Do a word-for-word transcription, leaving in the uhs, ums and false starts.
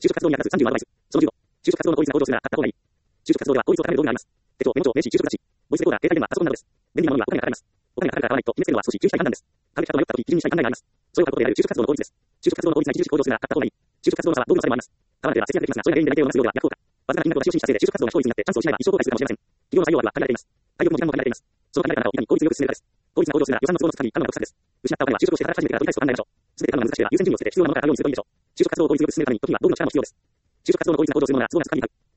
就職活動に役立つさんじゅうのアドバイス。そのじゅうご、就職活動の効率な向上するがあった方がいい。就職活動では効率を高める道具があります。手帳、メモ帳、名刺、就職雑誌、ボイスレコーダー、携帯電話、パソコンなどです。便利なものにはお金がかかります。お金がかかるかかからないと決めつけるのは少し注意したい判断です。買うべきかと迷ったとき、基準にしたい考えがあります。それを買うことである就職活動の効率です。就職活動の効率が著しく向上するがあった方がいい。就職活動の差は道具の差でもあります。買わなければ節約できますが、それが原因で内定を逃すようでは逆効果。わずかな金額を出し惜しいしたせいで就職活動が非効率になってチャンスを失えば一生後悔するかもしれません。企業の採用枠は限られています。体力も時間も限られています。その限られた中をいかに効率よく進めるかです。効率が向上するなら予算の都合のつかみ、頼むが得策です。失ったお金は就職をして働き始めてから取り返すと考えましょう。すべて頼むが難しければ優先順位をつけて必要なものから頼むするといいでしょう。就職活動を効率よく進めるために時には道具の力も必要です。就職活動の効率が向上するものなら都合がつかみになる。